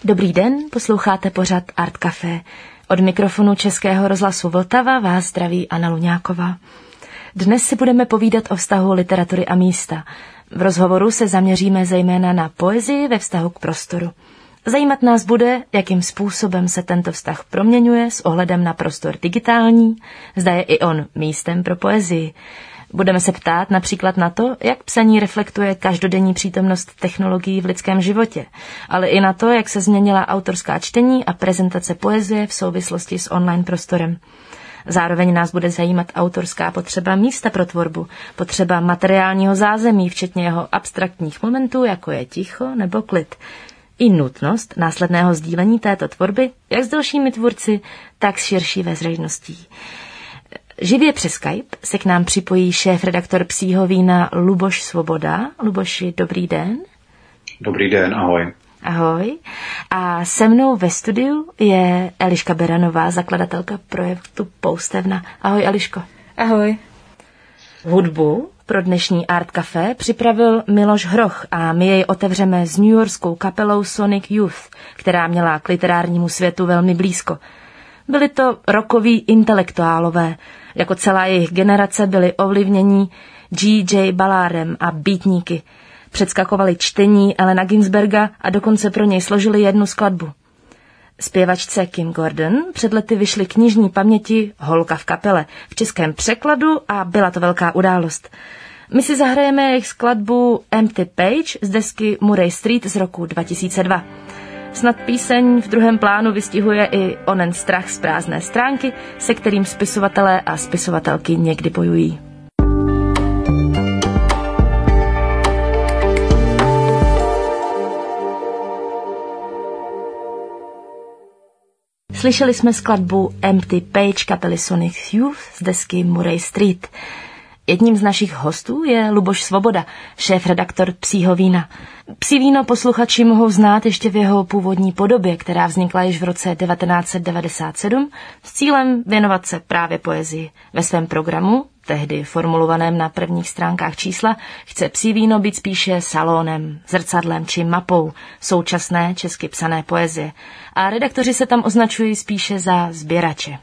Dobrý den, posloucháte pořad Art Café. Od mikrofonu Českého rozhlasu Vltava vás zdraví Anna Luňáková. Dnes si budeme povídat o vztahu literatury a místa. V rozhovoru se zaměříme zejména na poezii ve vztahu k prostoru. Zajímat nás bude, jakým způsobem se tento vztah proměňuje s ohledem na prostor digitální, zda je i on místem pro poezii. Budeme se ptát například na to, jak psaní reflektuje každodenní přítomnost technologií v lidském životě, ale i na to, jak se změnila autorská čtení a prezentace poezie v souvislosti s online prostorem. Zároveň nás bude zajímat autorská potřeba místa pro tvorbu, potřeba materiálního zázemí, včetně jeho abstraktních momentů, jako je ticho nebo klid. I nutnost následného sdílení této tvorby, jak s dalšími tvůrci, tak s širší veřejností. Živě přes Skype se k nám připojí šéfredaktor Psího vína Luboš Svoboda. Luboši, dobrý den. Dobrý den, ahoj. Ahoj. A se mnou ve studiu je Eliška Beranová, zakladatelka projektu Poustevna. Ahoj, Eliško. Ahoj. Hudbu pro dnešní Art Café připravil Miloš Hroch a my jej otevřeme s newyorskou kapelou Sonic Youth, která měla k literárnímu světu velmi blízko. Byli to rockoví intelektuálové, jako celá jejich generace byli ovlivnění G.J. Ballardem a beatníky. Předskakovali čtení Allena Ginsberga a dokonce pro něj složili jednu skladbu. Zpěvačce Kim Gordon před lety vyšly knižní paměti Holka v kapele v českém překladu a byla to velká událost. My si zahrajeme jejich skladbu Empty Page z desky Murray Street z roku 2002. Snad píseň v druhém plánu vystihuje i onen strach z prázdné stránky, se kterým spisovatelé a spisovatelky někdy bojují. Slyšeli jsme skladbu Empty Page kapely Sonic Youth z desky Murray Street. Jedním z našich hostů je Luboš Svoboda, šéfredaktor Psího vína. Psí víno posluchači mohou znát ještě v jeho původní podobě, která vznikla již v roce 1997 s cílem věnovat se právě poezii. Ve svém programu, tehdy formulovaném na prvních stránkách čísla, chce Psí víno být spíše salónem, zrcadlem či mapou současné česky psané poezie. A redaktoři se tam označují spíše za sběrače.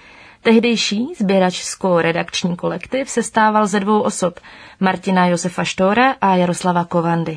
Tehdejší sběračsko-redakční kolektiv sestával ze dvou osob, Martina Josefa Štóra a Jaroslava Kovandy.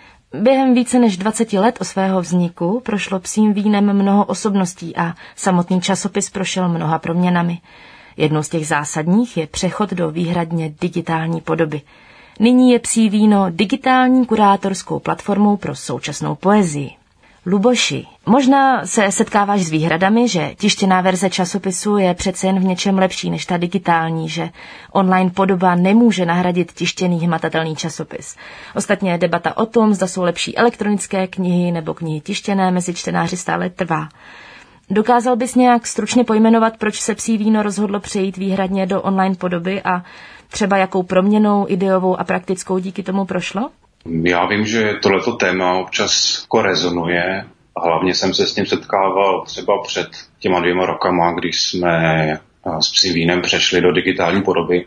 Během více než 20 let od svého vzniku prošlo Psím vínem mnoho osobností a samotný časopis prošel mnoha proměnami. Jednou z těch zásadních je přechod do výhradně digitální podoby. Nyní je Psí víno digitální kurátorskou platformou pro současnou poezii. Luboši, možná se setkáváš s výhradami, že tištěná verze časopisu je přece jen v něčem lepší než ta digitální, že online podoba nemůže nahradit tištěný hmatatelný časopis. Ostatně debata o tom, zda jsou lepší elektronické knihy nebo knihy tištěné, mezi čtenáři stále trvá. Dokázal bys nějak stručně pojmenovat, proč se Psí víno rozhodlo přejít výhradně do online podoby a třeba jakou proměnou ideovou a praktickou díky tomu prošlo? Já vím, že tohleto téma občas rezonuje. Hlavně jsem se s ním setkával třeba před těma 2 rokama, když jsme s Psím vínem přešli do digitální podoby.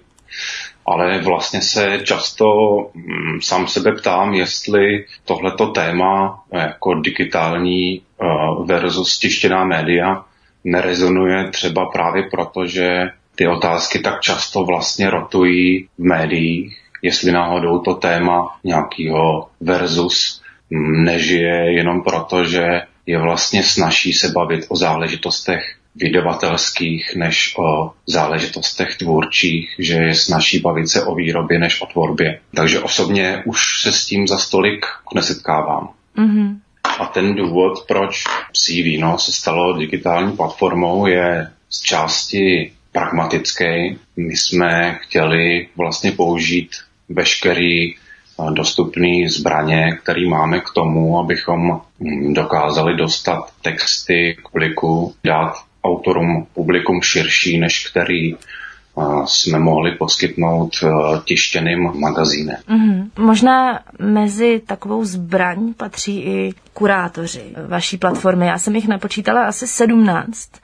Ale vlastně se často sám sebe ptám, jestli tohleto téma jako digitální versus tištěná média nerezonuje třeba právě proto, že ty otázky tak často vlastně rotují v médiích, jestli náhodou to téma nějakého versus nežije jenom proto, že je vlastně snazší se bavit o záležitostech vydavatelských než o záležitostech tvůrčích, že je snazší bavit se o výrobě než o tvorbě. Takže osobně už se s tím za stolik nesetkávám. Mm-hmm. A ten důvod, proč Psí víno se stalo digitální platformou, je z části pragmatický. My jsme chtěli vlastně použít veškerý dostupný zbraně, který máme k tomu, abychom dokázali dostat texty k publiku, dát autorům publikum širší, než který jsme mohli poskytnout tištěným magazínem. Možná mezi takovou zbraň patří i kurátoři vaší platformy. Já jsem jich napočítala asi 17.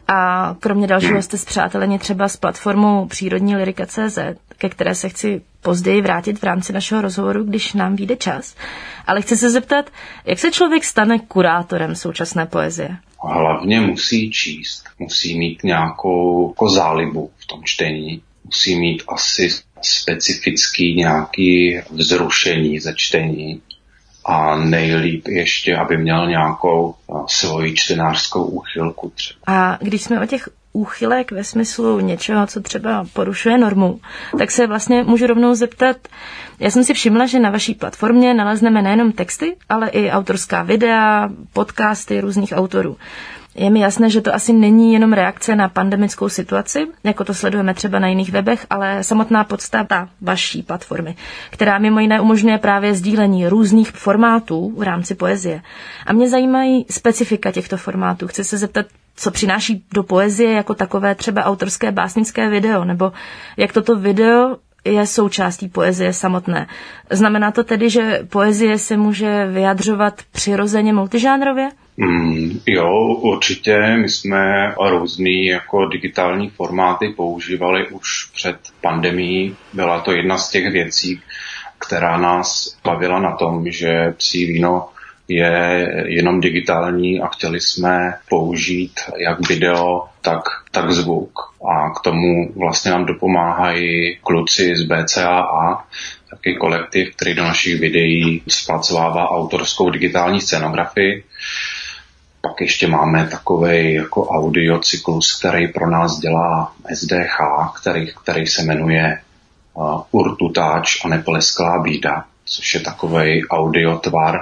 A kromě dalšího jste spřáteleni třeba s platformou Přírodní lyrika.cz, ke které se chci později vrátit v rámci našeho rozhovoru, když nám vyjde čas. Ale chci se zeptat, jak se člověk stane kurátorem současné poezie? Hlavně musí číst, musí mít nějakou zálibu v tom čtení, musí mít asi specifický nějaký vzrušení ze čtení a nejlíp ještě, aby měl nějakou svoji čtenářskou úchylku třeba. A když jsme o těch úchylek ve smyslu něčeho, co třeba porušuje normu, tak se vlastně můžu rovnou zeptat, já jsem si všimla, že na vaší platformě nalezneme nejenom texty, ale i autorská videa, podcasty různých autorů. Je mi jasné, že to asi není jenom reakce na pandemickou situaci, jako to sledujeme třeba na jiných webech, ale samotná podstata vaší platformy, která mimo jiné umožňuje právě sdílení různých formátů v rámci poezie. A mě zajímají specifika těchto formátů. Chci se zeptat, co přináší do poezie jako takové třeba autorské básnické video, nebo jak toto video je součástí poezie samotné. Znamená to tedy, že poezie se může vyjadřovat přirozeně multižánrově? Jo, určitě. My jsme různý jako digitální formáty používali už před pandemií. Byla to jedna z těch věcí, která nás bavila na tom, že Psí víno je jenom digitální a chtěli jsme použít jak video, tak zvuk. A k tomu vlastně nám dopomáhají kluci z BCAA, taky kolektiv, který do našich videí zpracovává autorskou digitální scenografii. Pak ještě máme takovej jako audiocyklus, který pro nás dělá SDH, který se jmenuje Urtutáč a nepolesklá bída, což je takovej audiotvar,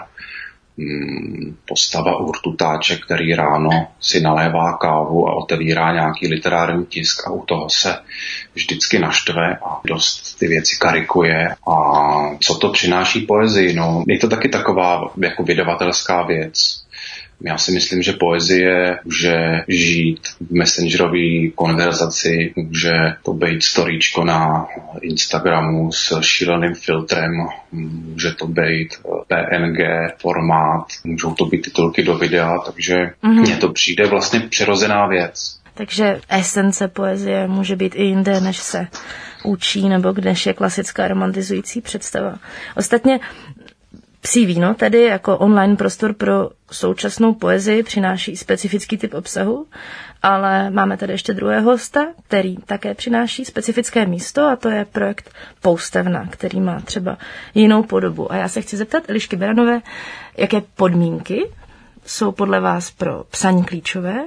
postava urtutáče, který ráno si nalévá kávu a otevírá nějaký literární tisk a u toho se vždycky naštve a dost ty věci karikuje. A co to přináší poezii? No, je to taky taková jako vydavatelská věc. Já si myslím, že poezie může žít v messengerové konverzaci, může to být storíčko na Instagramu s šíleným filtrem, může to být PNG formát, můžou to být titulky do videa, takže mně to přijde vlastně přirozená věc. Takže esence poezie může být i jinde, než se učí, nebo než je klasická romantizující představa. Ostatně Psí víno tedy jako online prostor pro současnou poezii přináší specifický typ obsahu, ale máme tady ještě druhého hosta, který také přináší specifické místo a to je projekt Poustevna, který má třeba jinou podobu. A já se chci zeptat Elišky Beranové, jaké podmínky jsou podle vás pro psaní klíčové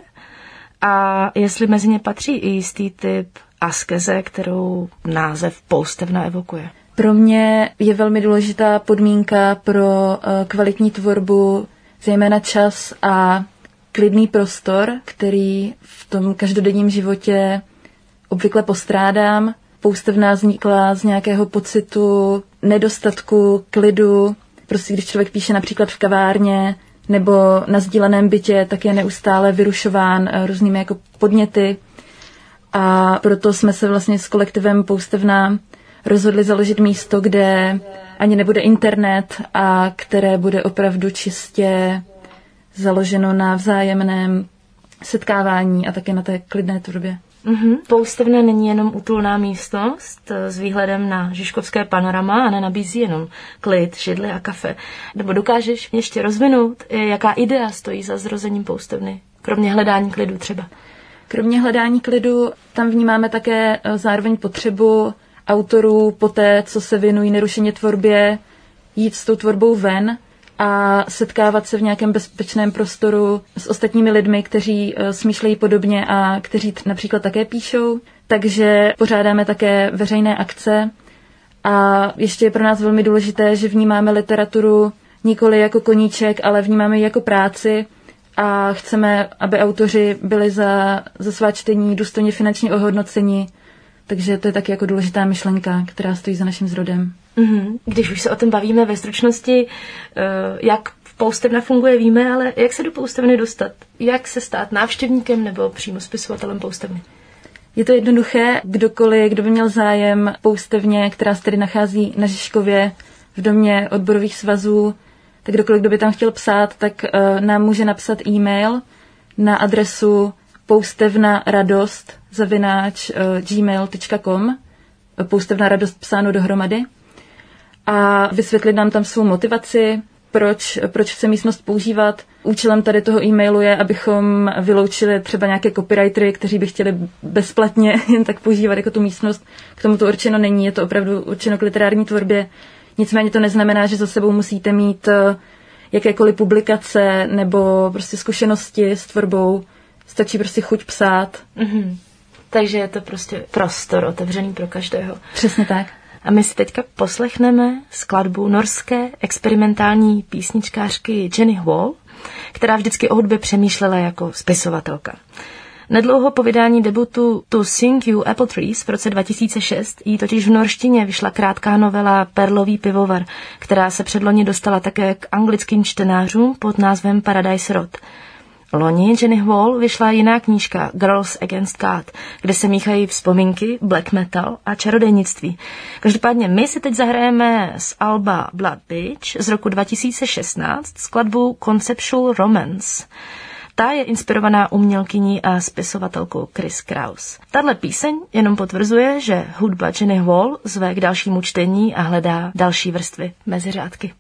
a jestli mezi ně patří i jistý typ askeze, kterou název Poustevna evokuje. Pro mě je velmi důležitá podmínka pro kvalitní tvorbu, zejména čas a klidný prostor, který v tom každodenním životě obvykle postrádám. Poustevna vznikla z nějakého pocitu nedostatku klidu. Prostě když člověk píše například v kavárně nebo na sdíleném bytě, tak je neustále vyrušován různými jako podněty. A proto jsme se vlastně s kolektivem Poustevna rozhodli založit místo, kde ani nebude internet a které bude opravdu čistě založeno na vzájemném setkávání a také na té klidné tvorbě. Poustevna není jenom útulná místnost s výhledem na žižkovské panorama a nenabízí jenom klid, židli a kafe. Nebo dokážeš ještě rozvinout, jaká idea stojí za zrozením Poustevny, kromě hledání klidu třeba? Kromě hledání klidu tam vnímáme také zároveň potřebu autorů poté, co se věnují nerušeně tvorbě, jít s tou tvorbou ven a setkávat se v nějakém bezpečném prostoru s ostatními lidmi, kteří smýšlejí podobně a kteří například také píšou. Takže pořádáme také veřejné akce a ještě je pro nás velmi důležité, že vnímáme literaturu nikoli jako koníček, ale vnímáme ji jako práci a chceme, aby autoři byli za svá čtení důstojně finančně ohodnoceni. Takže to je taky jako důležitá myšlenka, která stojí za naším zrodem. Když už se o tom bavíme ve stručnosti, jak Poustevna funguje, víme, ale jak se do Poustevny dostat? Jak se stát návštěvníkem nebo přímo spisovatelem Poustevny? Je to jednoduché. Kdokoliv, kdo by měl zájem Poustevně, která se tedy nachází na Žižkově v domě odborových svazů, tak kdokoliv, kdo by tam chtěl psát, tak nám může napsat e-mail na adresu poustevnaradost@gmail.com, poustevna radost psáno dohromady, a vysvětlit nám tam svou motivaci, proč chce místnost používat. Účelem tady toho e-mailu je, abychom vyloučili třeba nějaké copywritery, kteří by chtěli bezplatně jen tak používat jako tu místnost. K tomu to určeno není, je to opravdu určeno k literární tvorbě. Nicméně to neznamená, že za sebou musíte mít jakékoliv publikace nebo prostě zkušenosti s tvorbou. Stačí prostě chuť psát. Mm-hmm. Takže je to prostě prostor otevřený pro každého. Přesně tak. A my si teďka poslechneme skladbu norské experimentální písničkářky Jenny Hwall, která vždycky o hudbě přemýšlela jako spisovatelka. Nedlouho po vydání debutu To Sing You Apple Trees v roce 2006 jí totiž v norštině vyšla krátká novela Perlový pivovar, která se předloni dostala také k anglickým čtenářům pod názvem Paradise Road. Loni Jenny Hwall vyšla jiná knížka Girls Against God, kde se míchají vzpomínky, black metal a čarodejnictví. Každopádně my si teď zahrajeme z alba Blood Beach z roku 2016 skladbu Conceptual Romance. Ta je inspirovaná umělkyní a spisovatelkou Chris Kraus. Tahle píseň jenom potvrzuje, že hudba Jenny Hwall zve k dalšímu čtení a hledá další vrstvy mezi řádky.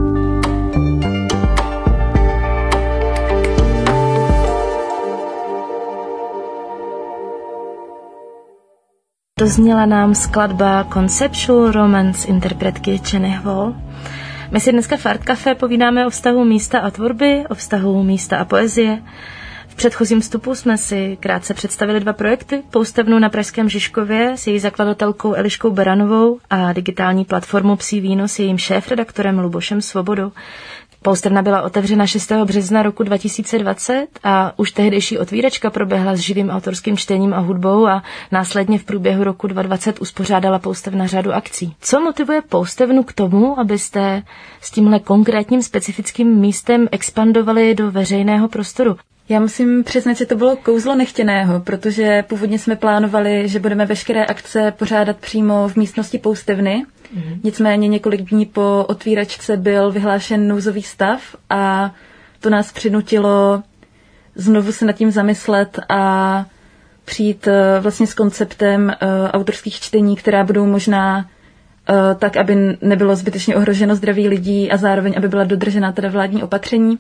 Dozněla nám skladba Conceptual Romance interpretky Jenny Hwall. My si dneska v Art Café povídáme o vztahu místa a tvorby, o vztahu místa a poezie. V předchozím vstupu jsme si krátce představili 2 projekty. Poustevnu na pražském Žižkově s její zakladatelkou Eliškou Beranovou a digitální platformu Psí víno s jejím šéfredaktorem Lubošem Svobodou. Poustevna byla otevřena 6. března roku 2020 a už tehdejší otvíračka proběhla s živým autorským čtením a hudbou a následně v průběhu roku 2020 uspořádala Poustevna řadu akcí. Co motivuje Poustevnu k tomu, abyste s tímhle konkrétním specifickým místem expandovali do veřejného prostoru? Já musím přiznat, že to bylo kouzlo nechtěného, protože původně jsme plánovali, že budeme veškeré akce pořádat přímo v místnosti Poustevny. Nicméně několik dní po otvíračce byl vyhlášen nouzový stav a to nás přinutilo znovu se nad tím zamyslet a přijít vlastně s konceptem autorských čtení, která budou možná tak, aby nebylo zbytečně ohroženo zdraví lidí a zároveň, aby byla dodržena teda vládní opatření.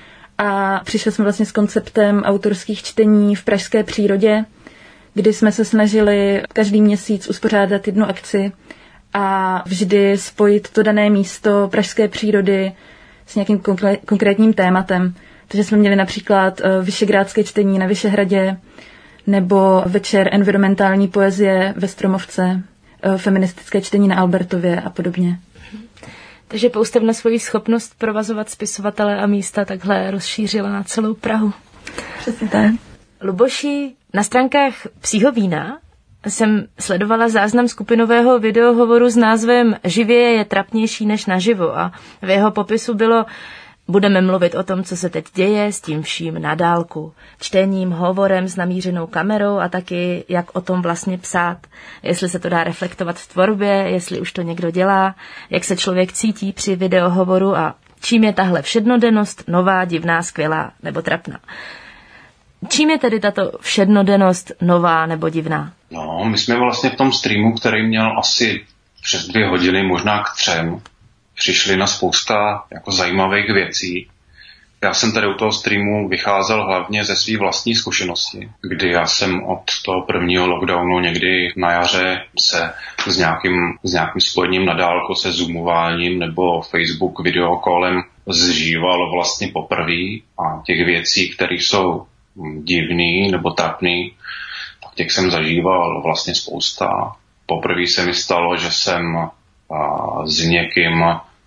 A přišli jsme vlastně s konceptem autorských čtení v pražské přírodě, kdy jsme se snažili každý měsíc uspořádat jednu akci a vždy spojit to dané místo pražské přírody s nějakým konkrétním tématem. Takže jsme měli například vyšegrádské čtení na Vyšehradě nebo večer environmentální poezie ve Stromovce, feministické čtení na Albertově a podobně. Takže Poustevna svoji schopnost provazovat spisovatele a místa takhle rozšířila na celou Prahu. Přesně tak. Luboši, na stránkách Psího vína jsem sledovala záznam skupinového videohovoru s názvem Živě je trapnější než naživo a v jeho popisu bylo: budeme mluvit o tom, co se teď děje, s tím vším na dálku. Čtením, hovorem s namířenou kamerou a taky, jak o tom vlastně psát. Jestli se to dá reflektovat v tvorbě, jestli už to někdo dělá, jak se člověk cítí při videohovoru a čím je tahle všednodennost nová, divná, skvělá nebo trapná. Čím je tedy tato všednodennost nová nebo divná? No, my jsme vlastně v tom streamu, který měl asi přes 2 hodiny, možná k 3, přišli na spousta jako zajímavých věcí. Já jsem tady u toho streamu vycházel hlavně ze své vlastní zkušenosti, kdy já jsem od toho prvního lockdownu někdy na jaře se s nějakým spojením na dálku, se zoomováním nebo Facebook videokolem zžíval vlastně poprvé a těch věcí, které jsou divný nebo trapný, tak těch jsem zažíval vlastně spousta. Poprvé se mi stalo, že jsem s někým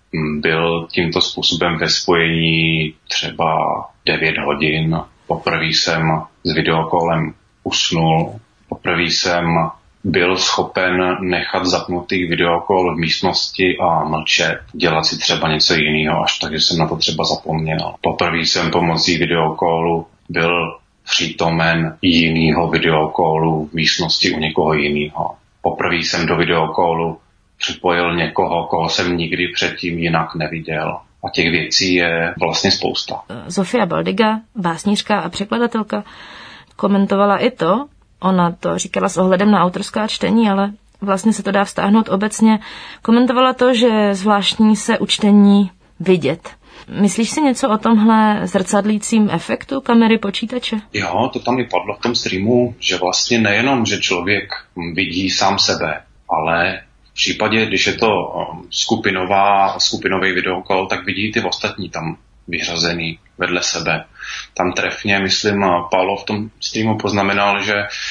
byl tímto způsobem ve spojení třeba 9 hodin. Poprvé jsem s videokolem usnul. Poprvé jsem byl schopen nechat zapnutý videokol v místnosti a mlčet, dělat si třeba něco jiného, až tak, že jsem na to třeba zapomněl. Poprvé jsem pomocí videokolu byl přítomen jinýho videokolu v místnosti u někoho jiného. Poprvé jsem do videokolu připojil někoho, koho jsem nikdy předtím jinak neviděl. A těch věcí je vlastně spousta. Zofia Baldiga, básnířka a překladatelka, komentovala i to, ona to říkala s ohledem na autorská čtení, ale vlastně se to dá vztáhnout obecně, komentovala to, že zvláštní se u čtení vidět. Myslíš si něco o tomhle zrcadlícím efektu kamery počítače? Jo, to tam i padlo v tom streamu, že vlastně nejenom, že člověk vidí sám sebe, ale v případě, když je to skupinový videokol, tak vidí ty ostatní tam vyřazený vedle sebe. Tam trefně, myslím, Paolo v tom streamu poznamenal,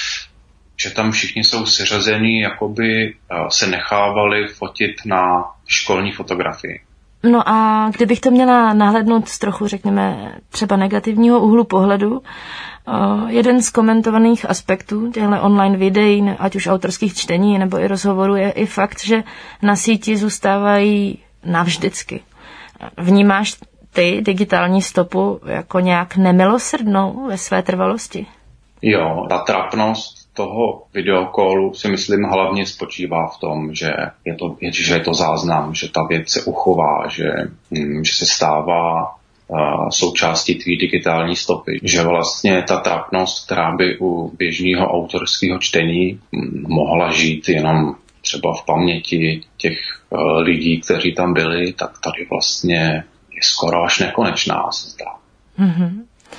že tam všichni jsou seřazení, jakoby se nechávali fotit na školní fotografii. No a kdybych to měla nahlédnout z trochu, řekněme, třeba negativního úhlu pohledu, jeden z komentovaných aspektů těchto online videí, ať už autorských čtení nebo i rozhovorů, je i fakt, že na síti zůstávají navždycky. Vnímáš ty digitální stopu jako nějak nemilosrdnou ve své trvalosti? Jo, ta trapnost toho videokolu si myslím hlavně spočívá v tom, že je to záznam, že ta věc se uchová, že se stává součástí tvý digitální stopy. Že vlastně ta trapnost, která by u běžného autorského čtení mohla žít jenom třeba v paměti těch lidí, kteří tam byli, tak tady vlastně je skoro až nekonečná, se zdá. Mm-hmm.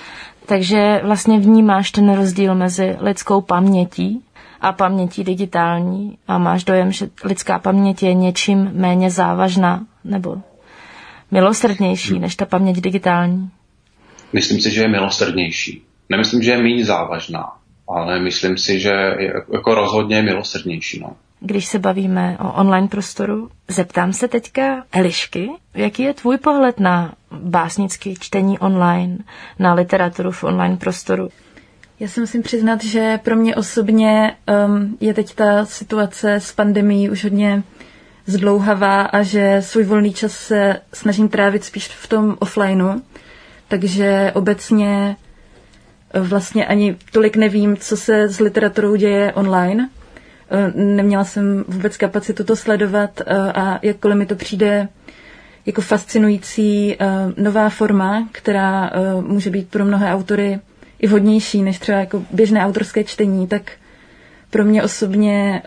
Takže vlastně vnímáš ten rozdíl mezi lidskou pamětí a pamětí digitální a máš dojem, že lidská paměť je něčím méně závažná nebo milosrdnější než ta paměť digitální? Myslím si, že je milosrdnější. Nemyslím, že je méně závažná, ale myslím si, že je jako rozhodně milosrdnější. No. Když se bavíme o online prostoru, zeptám se teďka Elišky, jaký je tvůj pohled na básnické čtení online, na literaturu v online prostoru? Já si musím přiznat, že pro mě osobně je teď ta situace s pandemií už hodně zdlouhavá a že svůj volný čas se snažím trávit spíš v tom offlineu, takže obecně vlastně ani tolik nevím, co se s literaturou děje online. Neměla jsem vůbec kapacitu to sledovat a jakkoliv mi to přijde jako fascinující nová forma, která může být pro mnohé autory i vhodnější než třeba jako běžné autorské čtení, tak pro mě osobně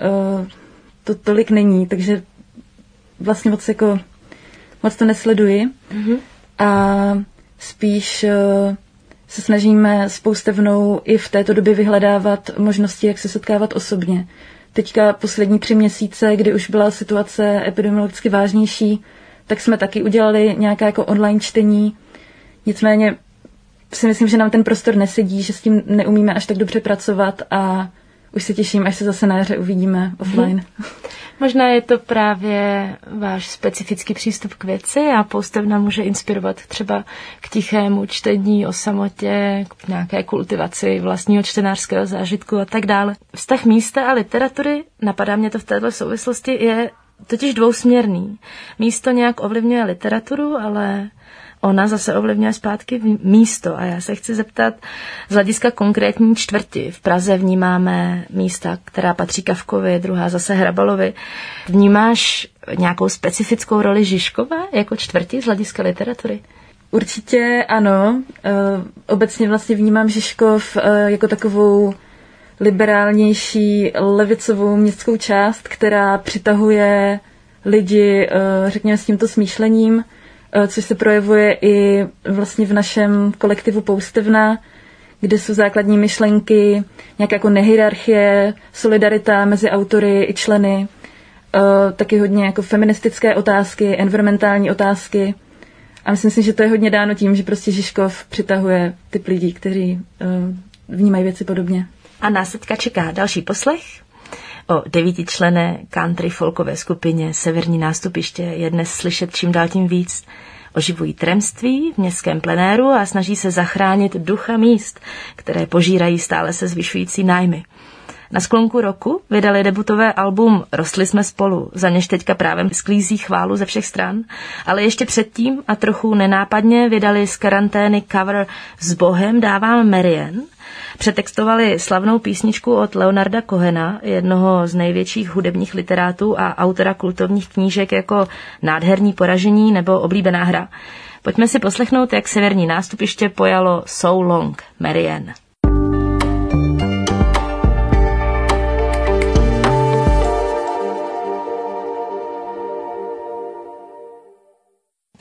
to tolik není, takže vlastně moc to nesleduji. Mm-hmm. A spíš se snažíme s Poustevnou i v této době vyhledávat možnosti, jak se setkávat osobně. Teďka poslední 3 měsíce, kdy už byla situace epidemiologicky vážnější, tak jsme taky udělali nějaké jako online čtení. Nicméně si myslím, že nám ten prostor nesedí, že s tím neumíme až tak dobře pracovat a už se těším, až se zase na jaře uvidíme offline. Možná je to právě váš specifický přístup k věci a Poustevna může inspirovat třeba k tichému čtení o samotě, k nějaké kultivaci vlastního čtenářského zážitku a tak dále. Vztah místa a literatury, napadá mě to v této souvislosti, je totiž dvousměrný. Místo nějak ovlivňuje literaturu, ale ona zase ovlivňuje zpátky místo. A já se chci zeptat, z hlediska konkrétní čtvrti. V Praze vnímáme místa, která patří Kafkovi, druhá zase Hrabalovi. Vnímáš nějakou specifickou roli Žižkova jako čtvrti z hlediska literatury? Určitě ano. Obecně vlastně vnímám Žižkov jako takovou liberálnější levicovou městskou část, která přitahuje lidi, řekněme, s tímto smýšlením, což se projevuje i vlastně v našem kolektivu Poustevna, kde jsou základní myšlenky, nějaká jako nehierarchie, solidarita mezi autory i členy, taky hodně jako feministické otázky, environmentální otázky. A myslím si, že to je hodně dáno tím, že prostě Žižkov přitahuje typ lidí, kteří vnímají věci podobně. A nás teďka čeká další poslech. O 9členné country folkové skupině Severní nástupiště je dnes slyšet čím dál tím víc. Oživují tremství v městském plenéru a snaží se zachránit ducha míst, které požírají stále se zvyšující nájmy. Na sklonku roku vydali debutové album Rostli jsme spolu, za něž teďka právě sklízí chválu ze všech stran, ale ještě předtím a trochu nenápadně vydali z karantény cover S Bohem dávám Marianne. Přetextovali slavnou písničku od Leonarda Cohena, jednoho z největších hudebních literátů a autora kultovních knížek jako Nádherní poražení nebo Oblíbená hra. Pojďme si poslechnout, jak Severní nástupiště pojalo So Long, Marianne.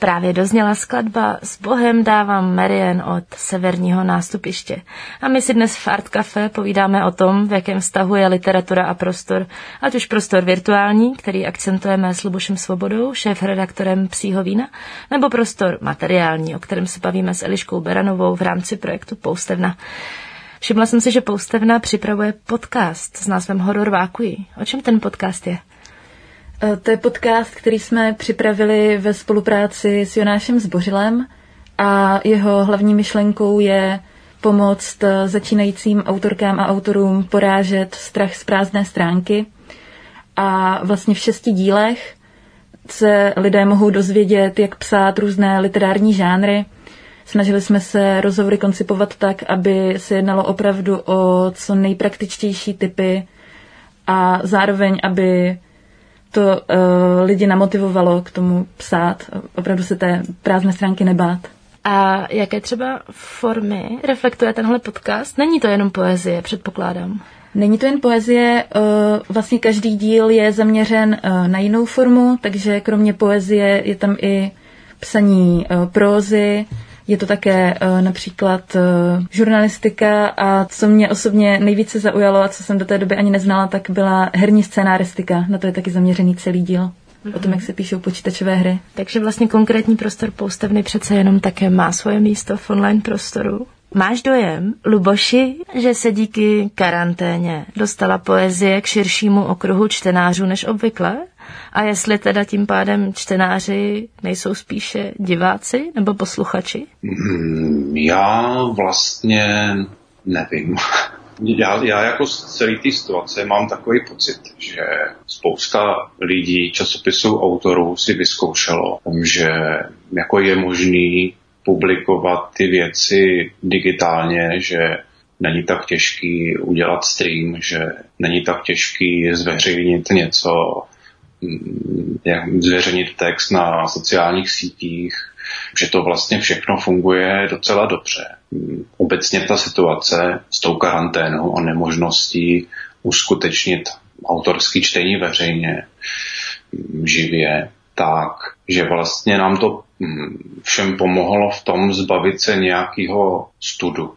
Právě dozněla skladba S Bohem dávám Marian od Severního nástupiště. A my si dnes v Art Café povídáme o tom, v jakém vztahu je literatura a prostor, ať už prostor virtuální, který akcentujeme s Lubošem Svobodou, šéfredaktorem Psího vína, nebo prostor materiální, o kterém se bavíme s Eliškou Beranovou v rámci projektu Poustevna. Všimla jsem si, že Poustevna připravuje podcast s názvem Horor Vákuji. O čem ten podcast je? To je podcast, který jsme připravili ve spolupráci s Jonášem Zbořilem a jeho hlavní myšlenkou je pomoct začínajícím autorkám a autorům porážet strach z prázdné stránky. A vlastně v 6 dílech se lidé mohou dozvědět, jak psát různé literární žánry. Snažili jsme se rozhovory koncipovat tak, aby se jednalo opravdu o co nejpraktičtější typy a zároveň, aby to lidi namotivovalo k tomu psát, opravdu se té prázdné stránky nebát. A jaké třeba formy reflektuje tenhle podcast? Není to jenom poezie, předpokládám. Není to jen poezie, vlastně každý díl je zaměřen na jinou formu, takže kromě poezie je tam i psaní prózy, je to také například žurnalistika a co mě osobně nejvíce zaujalo a co jsem do té doby ani neznala, tak byla herní scénáristika. Na to je taky zaměřený celý díl. O tom, jak se píšou počítačové hry. Takže vlastně konkrétní prostor Poustevny přece jenom také má svoje místo v online prostoru. Máš dojem, Luboši, že se díky karanténě dostala poezie k širšímu okruhu čtenářů než obvykle? A jestli teda tím pádem čtenáři nejsou spíše diváci nebo posluchači? Já vlastně nevím. Já jako z celé té situace mám takový pocit, že spousta lidí, časopisů, autorů si vyzkoušelo, že jako je možný publikovat ty věci digitálně, že není tak těžký udělat stream, že není tak těžký zveřejnit něco, zveřejnit text na sociálních sítích, že to vlastně všechno funguje docela dobře. Obecně ta situace s tou karanténou a nemožností uskutečnit autorský čtení veřejně, živě, tak, že vlastně nám to všem pomohlo v tom zbavit se nějakého studu.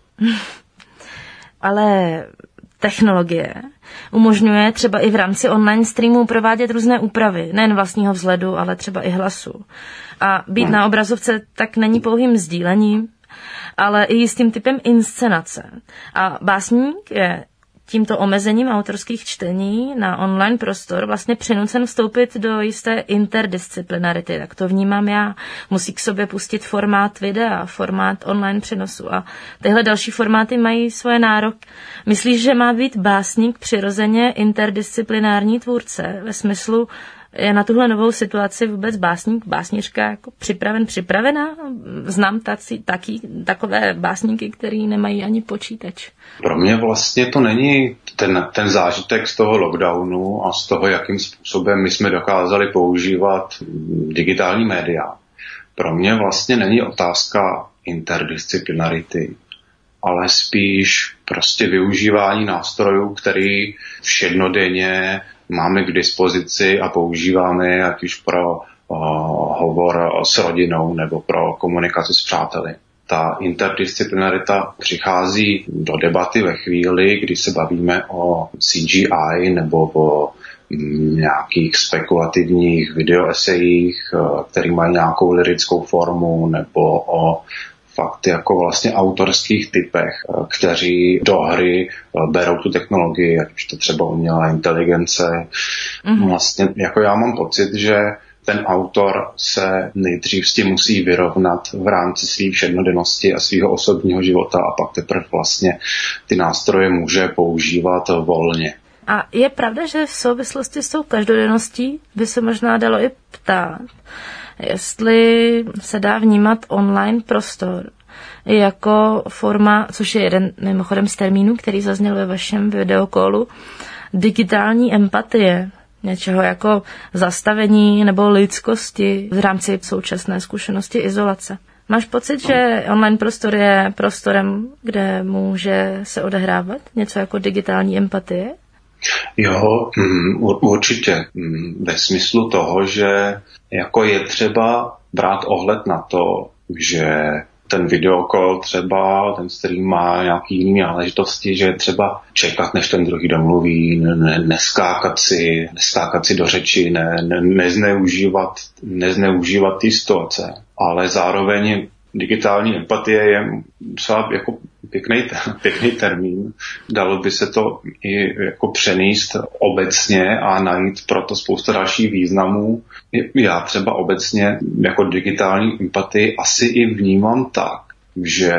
Ale technologie umožňuje třeba i v rámci online streamů provádět různé úpravy, nejen vlastního vzhledu, ale třeba i hlasu. A být na obrazovce tak není pouhým sdílením, ale i jistým typem inscenace. A básník je tímto omezením autorských čtení na online prostor vlastně přinucen vstoupit do jisté interdisciplinarity, tak to vnímám já. Musí k sobě pustit formát videa, formát online přenosu a tyhle další formáty mají svoje nároky. Myslíš, že má být básník přirozeně interdisciplinární tvůrce ve smyslu, je na tuhle novou situaci vůbec básník, básnířka jako připravená? Znám takové básníky, který nemají ani počítač. Pro mě vlastně to není ten zážitek z toho lockdownu a z toho, jakým způsobem my jsme dokázali používat digitální média. Pro mě vlastně není otázka interdisciplinarity, ale spíš prostě využívání nástrojů, který všednodenně máme k dispozici a používáme ať už pro hovor s rodinou nebo pro komunikaci s přáteli. Ta interdisciplinarita přichází do debaty ve chvíli, kdy se bavíme o CGI nebo o nějakých spekulativních videoesejích, které mají nějakou lyrickou formu, nebo o fakt jako vlastně autorských typech, kteří do hry berou tu technologii, ať už to třeba umělá inteligence. Vlastně jako já mám pocit, že ten autor se nejdřív s tím musí vyrovnat v rámci svých všednodennosti a svého osobního života a pak teprve vlastně ty nástroje může používat volně. A je pravda, že v souvislosti s tou každodenností by se možná dalo i ptát, jestli se dá vnímat online prostor jako forma, což je jeden mimochodem z termínů, který zazněl ve vašem videokolu, digitální empatie, něčeho jako zastavení nebo lidskosti v rámci současné zkušenosti izolace. Máš pocit, že online prostor je prostorem, kde může se odehrávat něco jako digitální empatie? Jo, určitě. Ve smyslu toho, že jako je třeba brát ohled na to, že ten videokol třeba, ten stream má nějaký jiný náležitosti, že je třeba čekat, než ten druhý domluví, neskákat si do řeči, nezneužívat ty situace. Ale zároveň digitální empatie je třeba jako pěkný termín. Dalo by se to i jako přenést obecně a najít proto spousta dalších významů. Já třeba obecně jako digitální empatii asi i vnímám tak, že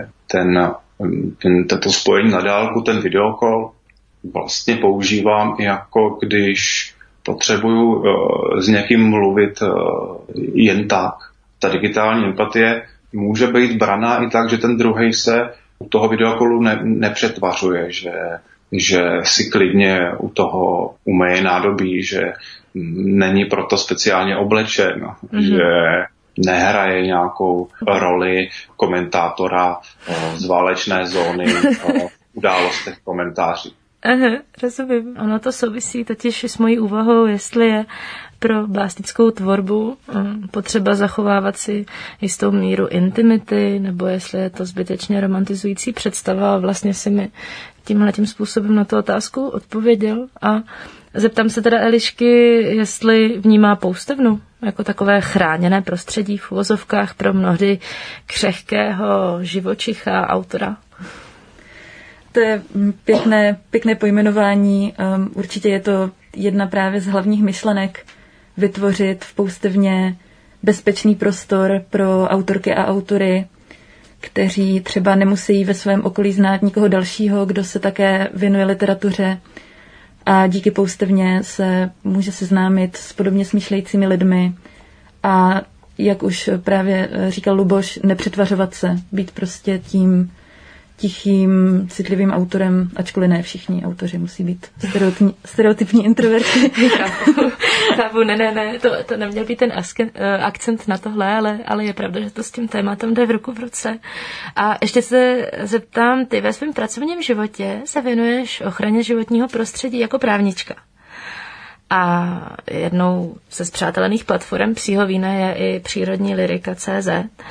toto spojení na dálku, ten videokol, vlastně používám i jako když potřebuju s někým mluvit jen tak. Ta digitální empatie může být braná i tak, že ten druhej se u toho videokolu nepřetvařuje, že si klidně u toho umeje nádobí, že není proto speciálně oblečen, že nehraje nějakou roli komentátora z válečné zóny v událostech komentářů. Aha, rozumím. Ono to souvisí totiž s mojí úvahou, jestli je pro básnickou tvorbu potřeba zachovávat si jistou míru intimity, nebo jestli je to zbytečně romantizující představa. Vlastně si mi tímhletím způsobem na tu otázku odpověděl. A zeptám se teda Elišky, jestli vnímá poustevnu jako takové chráněné prostředí v uvozovkách pro mnohdy křehkého živočicha autora. To je pěkné pojmenování. Určitě je to jedna právě z hlavních myšlenek vytvořit v poustevně bezpečný prostor pro autorky a autory, kteří třeba nemusí ve svém okolí znát nikoho dalšího, kdo se také věnuje literatuře a díky poustevně se může seznámit s podobně smýšlejícími lidmi a jak už právě říkal Luboš, nepřetvařovat se, být prostě tím tichým, citlivým autorem, ačkoliv ne všichni autoři musí být stereotypní introverti. Chápu, ne, to neměl být ten akcent na tohle, ale je pravda, že to s tím tématem jde v ruku v ruce. A ještě se zeptám, ty ve svém pracovním životě se věnuješ ochraně životního prostředí jako právnička. A jednou ze spřátelených platform Psího vína je i přírodní lyrika.cz.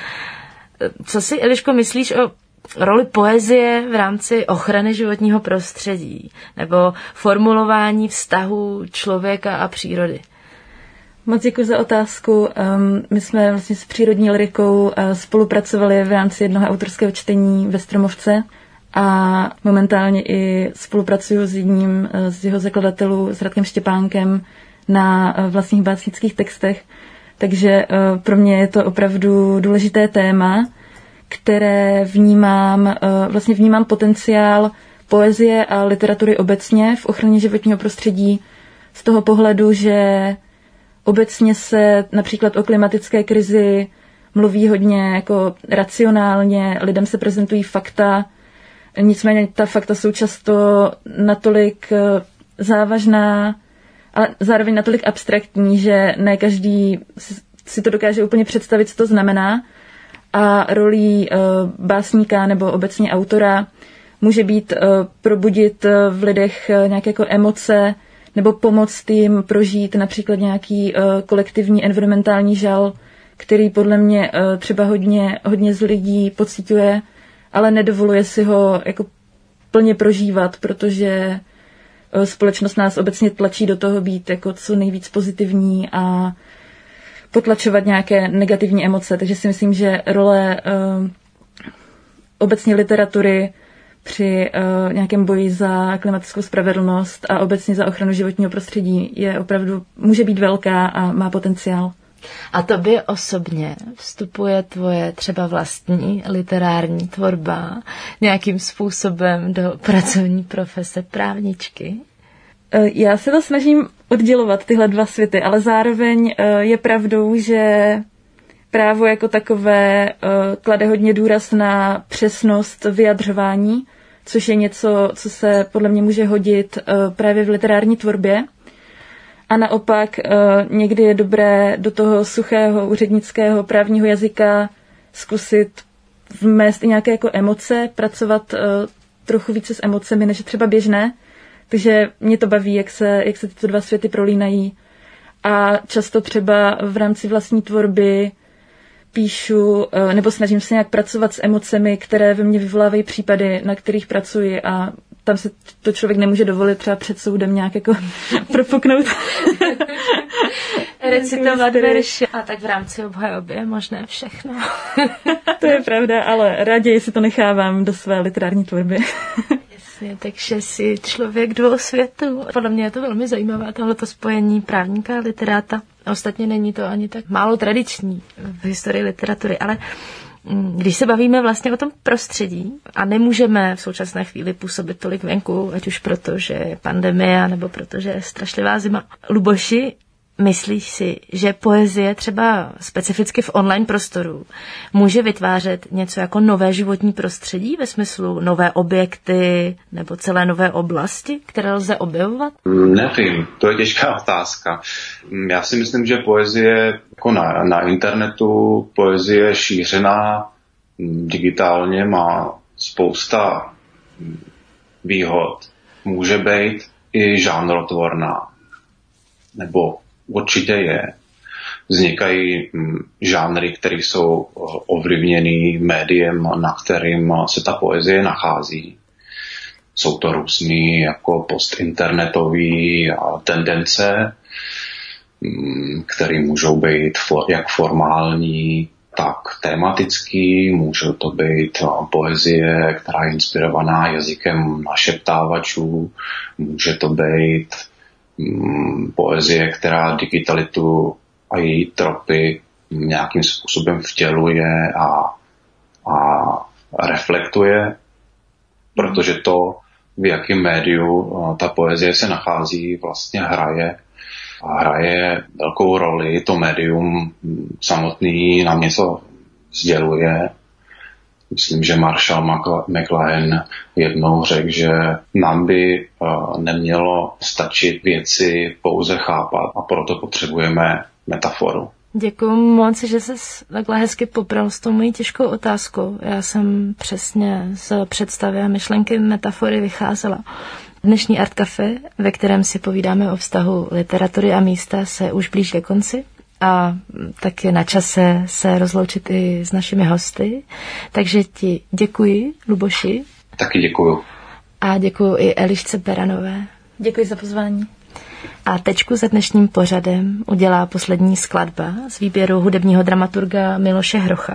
Co si, Eliško, myslíš o roli poezie v rámci ochrany životního prostředí nebo formulování vztahu člověka a přírody? Moc děkuji za otázku. My jsme vlastně s přírodní lyrikou spolupracovali v rámci jednoho autorského čtení ve Stromovce a momentálně i spolupracuju s jedním z jeho zakladatelů, s Radkem Štěpánkem, na vlastních básnických textech. Takže pro mě je to opravdu důležité téma, které vnímám potenciál poezie a literatury obecně v ochraně životního prostředí z toho pohledu, že obecně se například o klimatické krizi mluví hodně jako racionálně, lidem se prezentují fakta, nicméně ta fakta jsou často natolik závažná, ale zároveň natolik abstraktní, že ne každý si to dokáže úplně představit, co to znamená. A rolí básníka nebo obecně autora může být probudit v lidech nějaké jako emoce nebo pomoct jim prožít například nějaký kolektivní environmentální žal, který podle mě třeba hodně z lidí pociťuje, ale nedovoluje si ho jako plně prožívat, protože společnost nás obecně tlačí do toho být jako co nejvíc pozitivní a potlačovat nějaké negativní emoce. Takže si myslím, že role obecně literatury při nějakém boji za klimatickou spravedlnost a obecně za ochranu životního prostředí je opravdu, může být velká a má potenciál. A tobě osobně vstupuje tvoje třeba vlastní literární tvorba nějakým způsobem do pracovní profese právničky? Já se to snažím oddělovat tyhle dva světy, ale zároveň je pravdou, že právo jako takové klade hodně důraz na přesnost vyjadřování, což je něco, co se podle mě může hodit právě v literární tvorbě. A naopak někdy je dobré do toho suchého úřednického právního jazyka zkusit vmést i nějaké jako emoce, pracovat trochu více s emocemi, než je třeba běžné. Takže mě to baví, jak se tyto dva světy prolínají. A často třeba v rámci vlastní tvorby píšu, nebo snažím se nějak pracovat s emocemi, které ve mně vyvolávají případy, na kterých pracuji, a tam se to člověk nemůže dovolit třeba před soudem nějak jako propuknout. Recitovat verše. A tak v rámci obhajoby je možné všechno. To je pravda, ale raději si to nechávám do své literární tvorby. Jasně, takže si člověk dvou světů. Podle mě je to velmi zajímavé, tohleto spojení právníka a literáta. Ostatně není to ani tak málo tradiční v historii literatury, ale když se bavíme vlastně o tom prostředí a nemůžeme v současné chvíli působit tolik venku, ať už proto, že je pandemie, nebo protože je strašlivá zima. Luboši, myslíš si, že poezie třeba specificky v online prostoru může vytvářet něco jako nové životní prostředí ve smyslu nové objekty nebo celé nové oblasti, které lze objevovat? Nevím, to je těžká otázka. Já si myslím, že poezie jako na internetu, poezie šířená digitálně má spousta výhod. Může být i žánrotvorná, nebo určitě je. Vznikají žánry, které jsou ovlivněný médiem, na kterým se ta poezie nachází. Jsou to různý jako postinternetové tendence, které můžou být jak formální, tak tematický. Může to být poezie, která je inspirovaná jazykem našeptávačů. Může to být poezie, která digitalitu a její tropy nějakým způsobem vtěluje a reflektuje, protože to, v jakém médiu ta poezie se nachází, vlastně hraje velkou roli. To médium samotný nám něco sděluje. Myslím, že Marshall McLuhan jednou řekl, že nám by nemělo stačit věci pouze chápat a proto potřebujeme metaforu. Děkuji moc, že jsi takhle hezky popral s tou mojí těžkou otázkou. Já jsem přesně z představy a myšlenky metafory vycházela. Dnešní Art Café, ve kterém si povídáme o vztahu literatury a místa, se už blíží ke konci. A tak je na čase se rozloučit i s našimi hosty. Takže ti děkuji, Luboši. Taky děkuju. A děkuju i Elišce Beranové. Děkuji za pozvání. A tečku za dnešním pořadem udělá poslední skladba z výběru hudebního dramaturga Miloše Hrocha.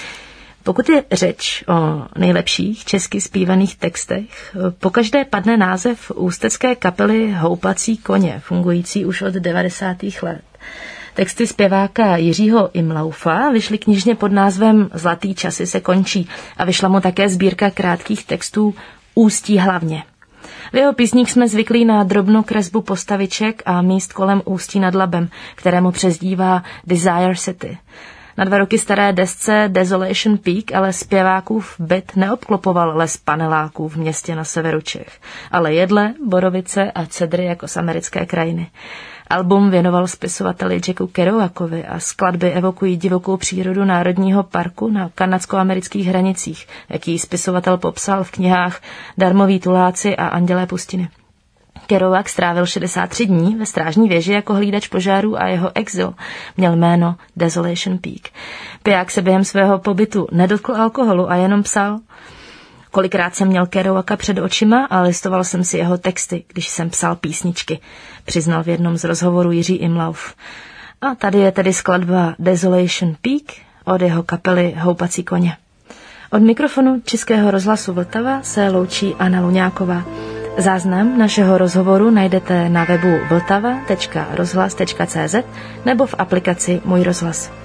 Pokud je řeč o nejlepších česky zpívaných textech, pokaždé padne název ústecké kapely Houpací koně, fungující už od 90. let. Texty zpěváka Jiřího Imlaufa vyšly knižně pod názvem Zlatý časy se končí a vyšla mu také sbírka krátkých textů Ústí hlavně. V jeho písních jsme zvyklí na drobnou kresbu postaviček a míst kolem Ústí nad Labem, kterému přezdívá Desire City. Na 2 roky staré desce Desolation Peak ale zpěvákův byt neobklopoval les paneláků v městě na severu Čech, ale jedle, borovice a cedry jako z americké krajiny. Album věnoval spisovateli Jacku Kerouacovi a skladby evokují divokou přírodu Národního parku na kanadsko-amerických hranicích, jaký spisovatel popsal v knihách Darmoví tuláci a Andělé pustiny. Kerouac strávil 63 dní ve strážní věži jako hlídač požárů a jeho exil měl jméno Desolation Peak. Piják se během svého pobytu nedotkl alkoholu a jenom psal. Kolikrát jsem měl Kerouaca před očima a listoval jsem si jeho texty, když jsem psal písničky, přiznal v jednom z rozhovorů Jiří Imlauf. A tady je tedy skladba Desolation Peak od jeho kapely Houpací koně. Od mikrofonu Českého rozhlasu Vltava se loučí Anna Luňáková. Záznam našeho rozhovoru najdete na webu vltava.rozhlas.cz nebo v aplikaci Můj rozhlas.